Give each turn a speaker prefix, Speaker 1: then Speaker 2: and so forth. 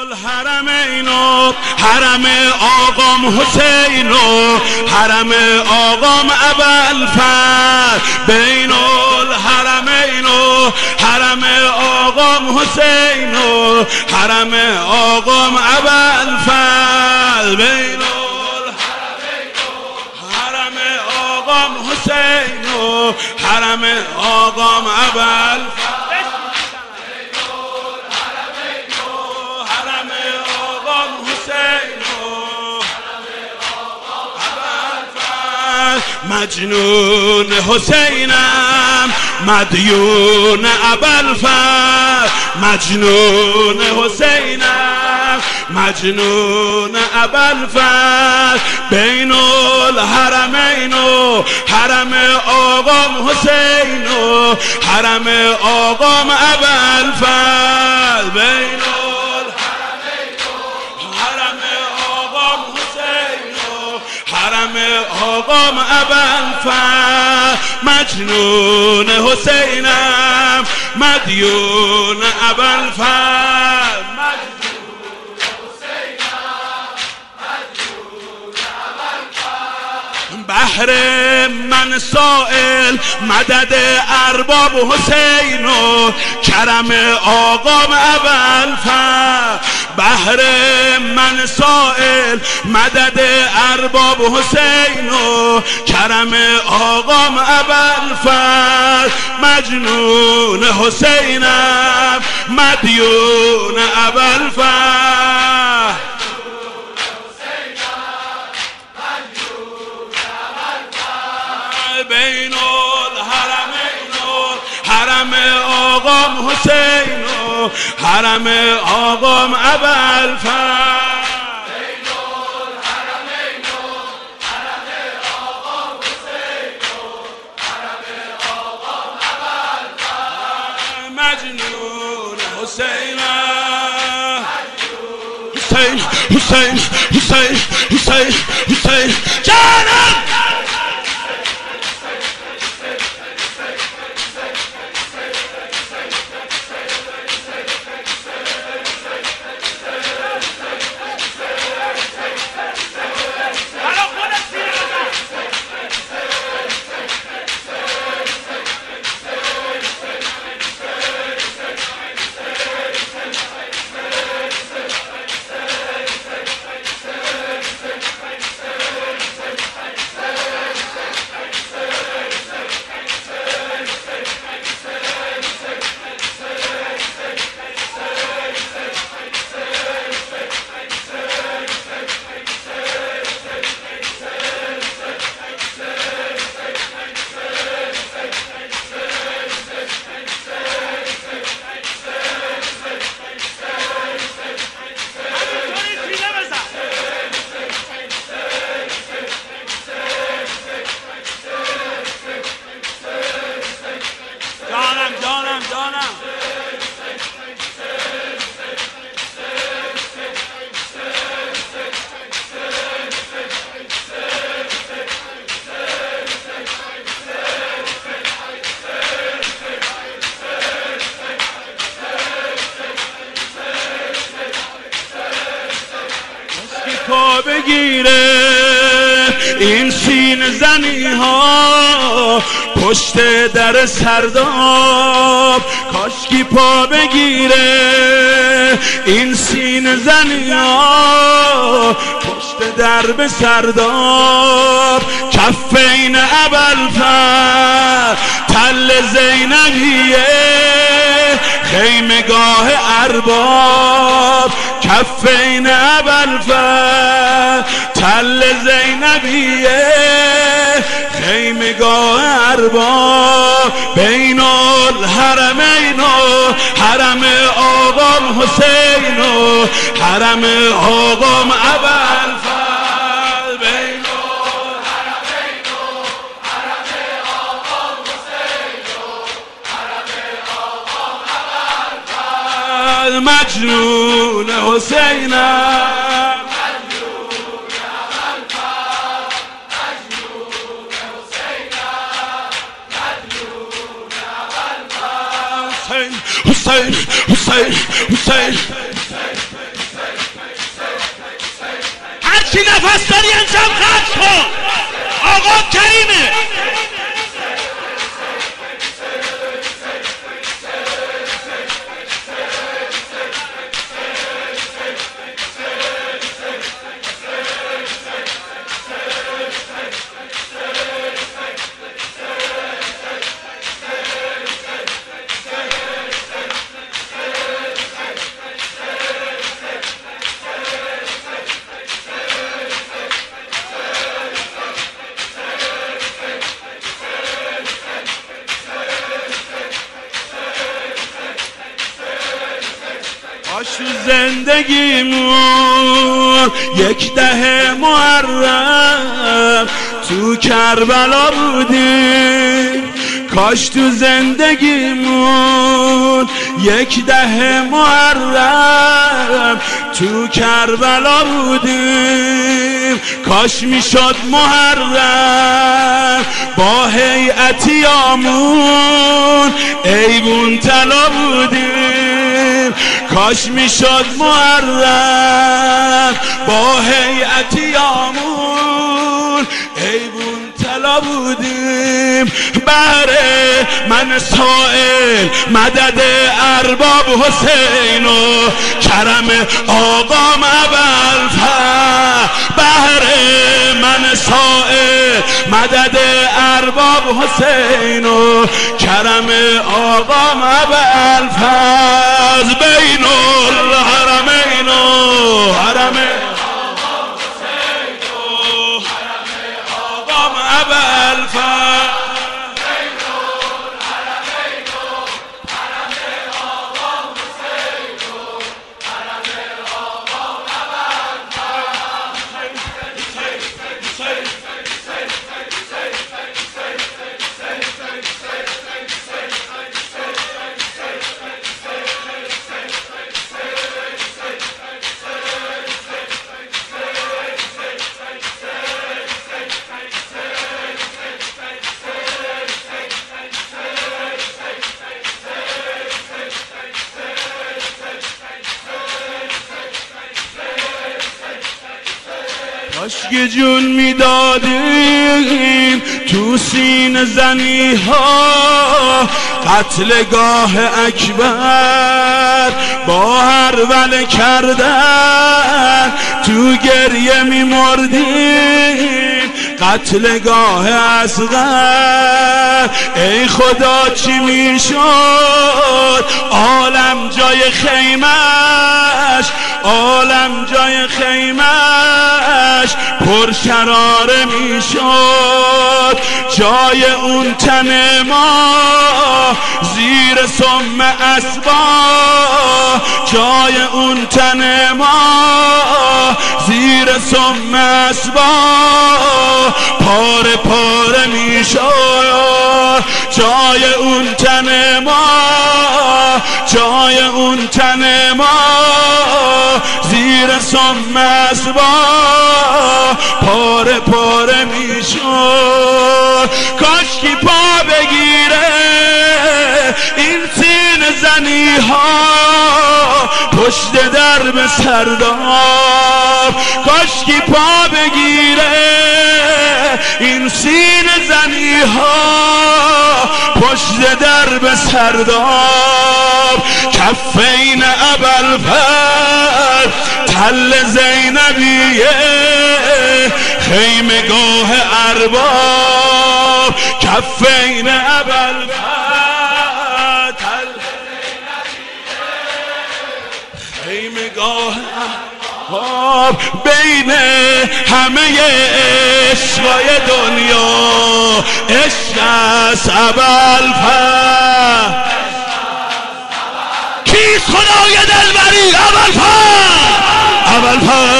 Speaker 1: الحرمین و حرم آقام حسین و حرم آقام ابوالفضل، بین الحرمین و حرم آقام حسین و حرم آقام ابوالفضل، بین الحرمین و حرم آقام حسین و حرم آقام ابوالفضل، مجنون حسینم مدیون ابوالفضل، مجنون حسینم مجنون ابوالفضل، بین الحرمین و حرم آقام حسین و حرم آقام ابوالفضل، بین حرم آقام ابوالفضل، مجنون حسینم مدیون ابوالفضل، مجنون حسینم مدیون ابوالفضل، بحر من سائل مدد ارباب حسین و کرم آقام ابوالفضل، بحر من سائل مدد ارباب حسین و کرم آقام ابوالفضل، مجنون حسینم مدیون ابوالفضل، بین الحرمین و حرم آقام حسین و حرم آقام ابوالفضل، بین الحرمین و حرم آقام حسین و حرم آقام ابوالفضل، مجنون حسینم حسین حسین حسین حسین حسین جانم پا بگیره این سینه زنی ها پشت در سرداب، کاشکی پا بگیره این سینه زنی ها پشت درب سرداب، کفین ابوالفضل تل زینبیه خیمگاه ارباب، کفین ابوالفضل تل زینبیه خیمگاه ارباب، بین الحرمین و حرم آقام حسین و حرم آقام ابوالفضل، بین الحرمین و حرم آقام حسین و حرم آقام ابوالفضل، مجنون حسینم حسین حسین حسین کاش تو زندگیمون یک ده محرم تو کربلا بودیم، کاش تو زندگیمون یک ده محرم تو کربلا بودیم، کاش میشد محرم با هیئتیامون ایوون طلا بودیم، کاش میشد محرم با هیئتیامون ایوون طلا بودیم. بهره من سائل مدد ارباب حسین و کرم آقام ابوالفضل، بهره من سائل مدد ارباب حسین و کرم آقام ابوالفضل، بین الحرمین و حرم حسین و آقام ابوالفضل، کاشکی جون میدادیم تو سینه زنی ها، قتلگاه اکبر با هر ول کردن تو گریه میمردیم، قتلگاه اصغر ای خدا چی میشد عالم جای خیمش، عالم جای خیمش پر شراره میشد، جای اون تن ما زیر سم اسبا، جای اون تن ما زیر سم اسبا پاره پاره میشد، جای اون تن ما، جای اون تن ما زیر سم اسبا پاره پاره میشد، کاشکی پا بگیره این سینه زنی ها پشت درب سرداب، کاشکی پا بگیره این سینه زنی ها پشت درب سرداب، کفین ابوالفضل تل زینبیه خیمگاه ارباب، کفین ابوالفضل تل زینبیه خیمگاه ارباب، بین همه عشقای دنیا عشق است ابوالفضل، کیست خدای دلبری ابوالفضل، ابوالفضل